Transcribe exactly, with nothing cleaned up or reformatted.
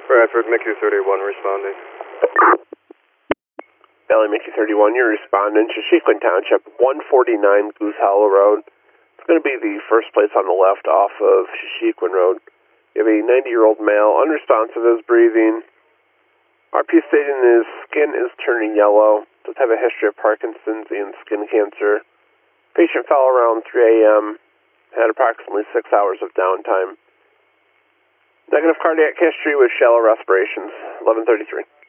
Bradford, Mickey thirty-one responding. Valley Mickey thirty-one, you're responding to Shashequin Township, one forty-nine Goose Hollow Road. It's going to be the first place on the left off of Shashequin Road. You have a ninety-year-old male, unresponsive as breathing. R P stating his skin is turning yellow. Does have a history of Parkinson's and skin cancer. Patient fell around three A M Had approximately six hours of downtime. Negative cardiac history with shallow respirations. eleven thirty-three.